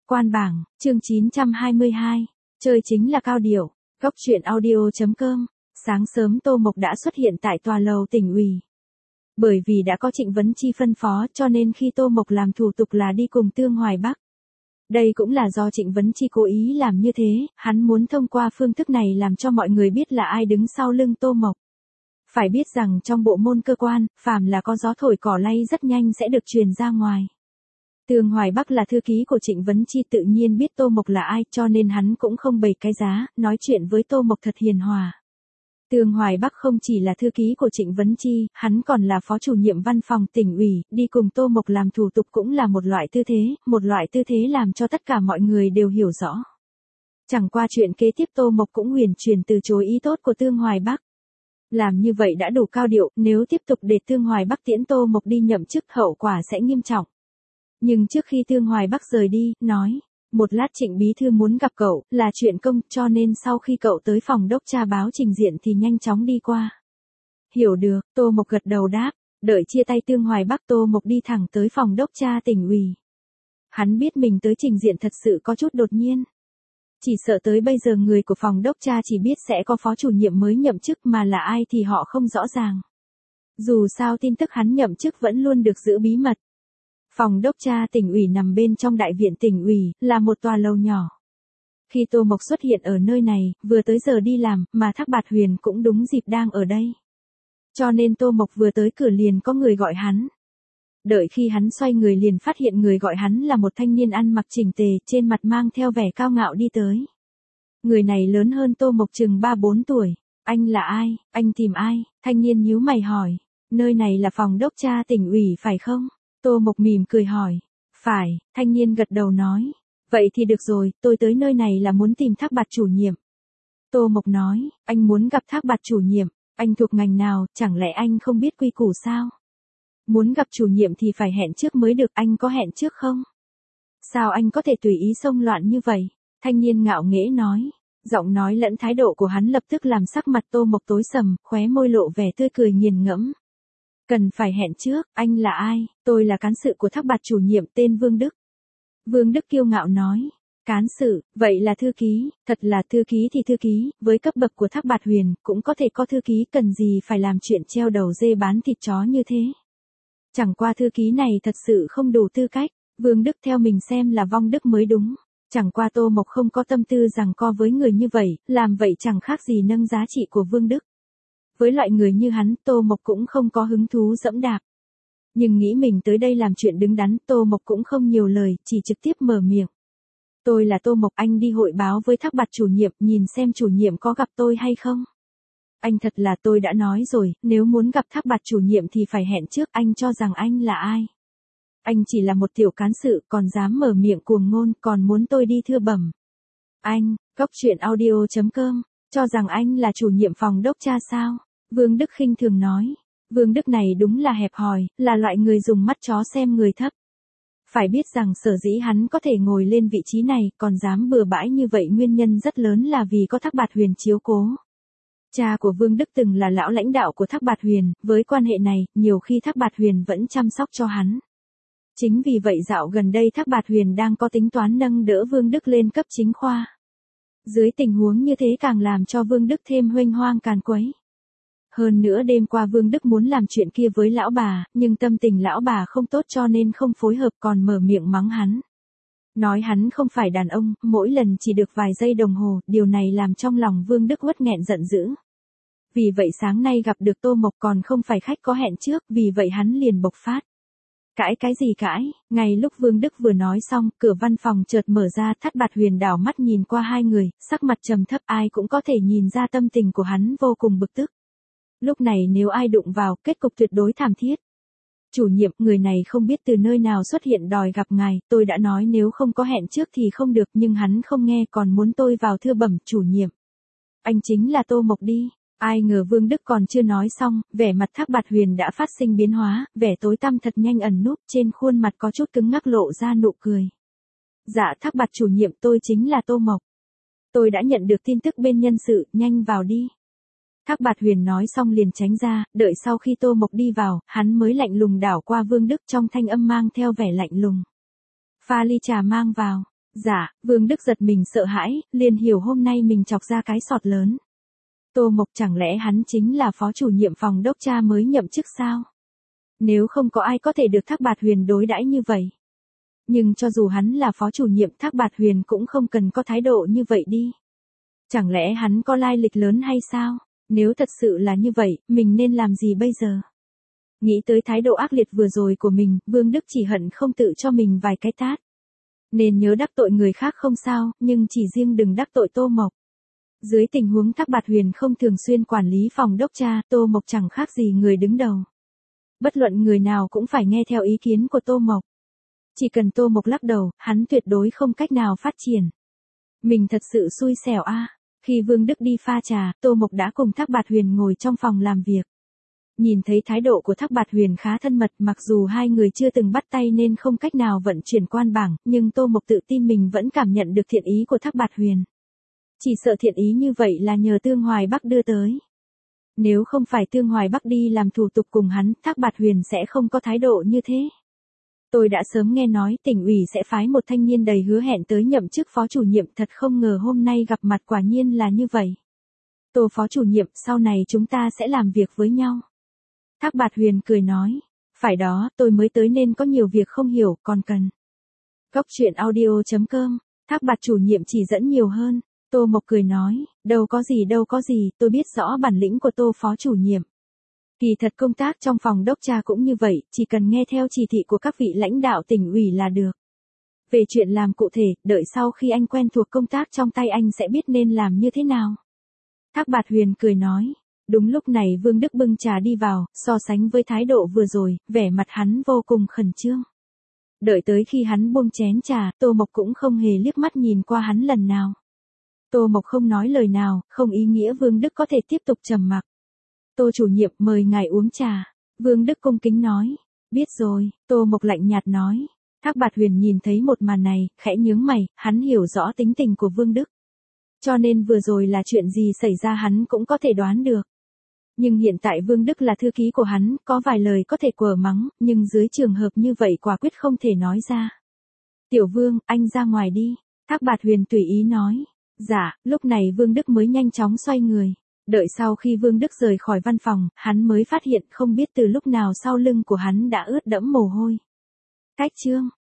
Quan bảng, chương 922. Chơi chính là cao điệu. Góc truyện audio.com. Sáng sớm Tô Mộc đã xuất hiện tại tòa lầu tỉnh ủy. Bởi vì đã có Trịnh Vấn Chi phân phó cho nên khi Tô Mộc làm thủ tục là đi cùng Tương Hoài Bắc. Đây cũng là do Trịnh Vấn Chi cố ý làm như thế, hắn muốn thông qua phương thức này làm cho mọi người biết là ai đứng sau lưng Tô Mộc. Phải biết rằng trong bộ môn cơ quan, phàm là có gió thổi cỏ lay rất nhanh sẽ được truyền ra ngoài. Tương Hoài Bắc là thư ký của Trịnh Vấn Chi tự nhiên biết Tô Mộc là ai cho nên hắn cũng không bày cái giá, nói chuyện với Tô Mộc thật hiền hòa. Tương Hoài Bắc không chỉ là thư ký của Trịnh Vấn Chi, hắn còn là phó chủ nhiệm văn phòng tỉnh ủy, đi cùng Tô Mộc làm thủ tục cũng là một loại tư thế làm cho tất cả mọi người đều hiểu rõ. Chẳng qua chuyện kế tiếp Tô Mộc cũng huyền truyền từ chối ý tốt của Tương Hoài Bắc. Làm như vậy đã đủ cao điệu, nếu tiếp tục để Tương Hoài Bắc tiễn Tô Mộc đi nhậm chức hậu quả sẽ nghiêm trọng. Nhưng trước khi Tương Hoài Bắc rời đi, nói, một lát Trịnh bí thư muốn gặp cậu, là chuyện công, cho nên sau khi cậu tới phòng đốc tra báo trình diện thì nhanh chóng đi qua. Hiểu được, Tô Mộc gật đầu đáp, đợi chia tay Tương Hoài Bắc Tô Mộc đi thẳng tới phòng đốc tra tỉnh ủy. Hắn biết mình tới trình diện thật sự có chút đột nhiên. Chỉ sợ tới bây giờ người của phòng đốc tra chỉ biết sẽ có phó chủ nhiệm mới nhậm chức mà là ai thì họ không rõ ràng. Dù sao tin tức hắn nhậm chức vẫn luôn được giữ bí mật. Phòng đốc tra tỉnh ủy nằm bên trong đại viện tỉnh ủy, là một tòa lầu nhỏ. Khi Tô Mộc xuất hiện ở nơi này, vừa tới giờ đi làm, mà Thác Bạt Huyền cũng đúng dịp đang ở đây. Cho nên Tô Mộc vừa tới cửa liền có người gọi hắn. Đợi khi hắn xoay người liền phát hiện người gọi hắn là một thanh niên ăn mặc chỉnh tề, trên mặt mang theo vẻ cao ngạo đi tới. Người này lớn hơn Tô Mộc chừng 3-4 tuổi. Anh là ai, anh tìm ai? Thanh niên nhíu mày hỏi. Nơi này là phòng đốc tra tỉnh ủy phải không? Tô Mộc mỉm cười hỏi. Phải, thanh niên gật đầu nói. Vậy thì được rồi, tôi tới nơi này là muốn tìm Thác Bạt chủ nhiệm. Tô Mộc nói, anh muốn gặp Thác Bạt chủ nhiệm, anh thuộc ngành nào, chẳng lẽ anh không biết quy củ sao? Muốn gặp chủ nhiệm thì phải hẹn trước mới được, anh có hẹn trước không? Sao anh có thể tùy ý xông loạn như vậy? Thanh niên ngạo nghễ nói. Giọng nói lẫn thái độ của hắn lập tức làm sắc mặt Tô Mộc tối sầm, khóe môi lộ vẻ tươi cười nghiền ngẫm. Cần phải hẹn trước, anh là ai? Tôi là cán sự của Thác Bạt chủ nhiệm tên Vương Đức. Vương Đức kiêu ngạo nói. Cán sự, vậy là thư ký, thật là thư ký thì thư ký, với cấp bậc của Thác Bạt Huyền, cũng có thể có thư ký cần gì phải làm chuyện treo đầu dê bán thịt chó như thế. Chẳng qua thư ký này thật sự không đủ tư cách, Vương Đức theo mình xem là vong đức mới đúng. Chẳng qua Tô Mộc không có tâm tư giằng co với người như vậy, làm vậy chẳng khác gì nâng giá trị của Vương Đức. Với loại người như hắn, Tô Mộc cũng không có hứng thú dẫm đạp. Nhưng nghĩ mình tới đây làm chuyện đứng đắn, Tô Mộc cũng không nhiều lời, chỉ trực tiếp mở miệng. Tôi là Tô Mộc, anh đi hội báo với Thác Bạt chủ nhiệm, nhìn xem chủ nhiệm có gặp tôi hay không. Anh thật là tôi đã nói rồi, nếu muốn gặp Thác Bạt chủ nhiệm thì phải hẹn trước, anh cho rằng anh là ai. Anh chỉ là một tiểu cán sự, còn dám mở miệng cuồng ngôn, còn muốn tôi đi thưa bẩm. Anh, góc truyện audio.com, cho rằng anh là chủ nhiệm phòng đốc tra sao? Vương Đức khinh thường nói. Vương Đức này đúng là hẹp hòi, là loại người dùng mắt chó xem người thấp. Phải biết rằng sở dĩ hắn có thể ngồi lên vị trí này, còn dám bừa bãi như vậy nguyên nhân rất lớn là vì có Thác Bạt Huyền chiếu cố. Cha của Vương Đức từng là lão lãnh đạo của Thác Bạt Huyền, với quan hệ này, nhiều khi Thác Bạt Huyền vẫn chăm sóc cho hắn. Chính vì vậy dạo gần đây Thác Bạt Huyền đang có tính toán nâng đỡ Vương Đức lên cấp chính khoa. Dưới tình huống như thế càng làm cho Vương Đức thêm huênh hoang càn quấy. Hơn nữa đêm qua Vương Đức muốn làm chuyện kia với lão bà, nhưng tâm tình lão bà không tốt cho nên không phối hợp còn mở miệng mắng hắn. Nói hắn không phải đàn ông, mỗi lần chỉ được vài giây đồng hồ, điều này làm trong lòng Vương Đức uất nghẹn giận dữ. Vì vậy sáng nay gặp được Tô Mộc còn không phải khách có hẹn trước, vì vậy hắn liền bộc phát. Cãi cái gì cãi, ngay lúc Vương Đức vừa nói xong, cửa văn phòng chợt mở ra, Thác Bạt Huyền đảo mắt nhìn qua hai người, sắc mặt trầm thấp ai cũng có thể nhìn ra tâm tình của hắn vô cùng bực tức. Lúc này nếu ai đụng vào, kết cục tuyệt đối thảm thiết. Chủ nhiệm, người này không biết từ nơi nào xuất hiện đòi gặp ngài, tôi đã nói nếu không có hẹn trước thì không được nhưng hắn không nghe còn muốn tôi vào thưa bẩm chủ nhiệm. Anh chính là Tô Mộc đi. Ai ngờ Vương Đức còn chưa nói xong, vẻ mặt Thác Bạt Huyền đã phát sinh biến hóa, vẻ tối tăm thật nhanh ẩn núp trên khuôn mặt có chút cứng ngắc lộ ra nụ cười. Dạ Thác Bạt chủ nhiệm tôi chính là Tô Mộc. Tôi đã nhận được tin tức bên nhân sự, nhanh vào đi. Thác Bạt Huyền nói xong liền tránh ra, đợi sau khi Tô Mộc đi vào, hắn mới lạnh lùng đảo qua Vương Đức trong thanh âm mang theo vẻ lạnh lùng. Pha ly trà mang vào. Dạ, Vương Đức giật mình sợ hãi, liền hiểu hôm nay mình chọc ra cái sọt lớn. Tô Mộc chẳng lẽ hắn chính là phó chủ nhiệm phòng đốc tra mới nhậm chức sao? Nếu không có ai có thể được Thác Bạt Huyền đối đãi như vậy. Nhưng cho dù hắn là phó chủ nhiệm Thác Bạt Huyền cũng không cần có thái độ như vậy đi. Chẳng lẽ hắn có lai lịch lớn hay sao? Nếu thật sự là như vậy, mình nên làm gì bây giờ? Nghĩ tới thái độ ác liệt vừa rồi của mình, Vương Đức chỉ hận không tự cho mình vài cái tát. Nên nhớ đắc tội người khác không sao, nhưng chỉ riêng đừng đắc tội Tô Mộc. Dưới tình huống Thác Bạt Huyền không thường xuyên quản lý phòng đốc tra, Tô Mộc chẳng khác gì người đứng đầu. Bất luận người nào cũng phải nghe theo ý kiến của Tô Mộc. Chỉ cần Tô Mộc lắc đầu, hắn tuyệt đối không cách nào phát triển. Mình thật sự xui xẻo a. Khi Vương Đức đi pha trà, Tô Mộc đã cùng Thác Bạt Huyền ngồi trong phòng làm việc. Nhìn thấy thái độ của Thác Bạt Huyền khá thân mật, mặc dù hai người chưa từng bắt tay nên không cách nào vận chuyển quan bảng, nhưng Tô Mộc tự tin mình vẫn cảm nhận được thiện ý của Thác Bạt Huyền. Chỉ sợ thiện ý như vậy là nhờ Tương Hoài Bắc đưa tới. Nếu không phải Tương Hoài Bắc đi làm thủ tục cùng hắn, Thác Bạt Huyền sẽ không có thái độ như thế. Tôi đã sớm nghe nói tỉnh ủy sẽ phái một thanh niên đầy hứa hẹn tới nhậm chức phó chủ nhiệm, thật không ngờ hôm nay gặp mặt quả nhiên là như vậy. Tô phó chủ nhiệm, sau này chúng ta sẽ làm việc với nhau. Thác Bạt Huyền cười nói, phải đó, tôi mới tới nên có nhiều việc không hiểu, còn cần. Góc truyện audio.com, Thác Bạt chủ nhiệm chỉ dẫn nhiều hơn. Tô Mộc cười nói, đâu có gì, tôi biết rõ bản lĩnh của Tô phó chủ nhiệm. Kỳ thật công tác trong phòng đốc tra cũng như vậy, chỉ cần nghe theo chỉ thị của các vị lãnh đạo tỉnh ủy là được. Về chuyện làm cụ thể, đợi sau khi anh quen thuộc công tác trong tay anh sẽ biết nên làm như thế nào. Thác Bạt Huyền cười nói. Đúng lúc này Vương Đức bưng trà đi vào, so sánh với thái độ vừa rồi, vẻ mặt hắn vô cùng khẩn trương. Đợi tới khi hắn buông chén trà, Tô Mộc cũng không hề liếc mắt nhìn qua hắn lần nào. Tô Mộc không nói lời nào, không ý nghĩa Vương Đức có thể tiếp tục trầm mặc. Tô chủ nhiệm mời ngài uống trà. Vương Đức cung kính nói. Biết rồi, Tô Mộc lạnh nhạt nói. Thác Bạt Huyền nhìn thấy một màn này, khẽ nhướng mày, hắn hiểu rõ tính tình của Vương Đức. Cho nên vừa rồi là chuyện gì xảy ra hắn cũng có thể đoán được. Nhưng hiện tại Vương Đức là thư ký của hắn, có vài lời có thể quở mắng, nhưng dưới trường hợp như vậy quả quyết không thể nói ra. Tiểu Vương, anh ra ngoài đi. Thác Bạt Huyền tùy ý nói. Dạ, lúc này Vương Đức mới nhanh chóng xoay người. Đợi sau khi Vương Đức rời khỏi văn phòng, hắn mới phát hiện không biết từ lúc nào sau lưng của hắn đã ướt đẫm mồ hôi. Cách chương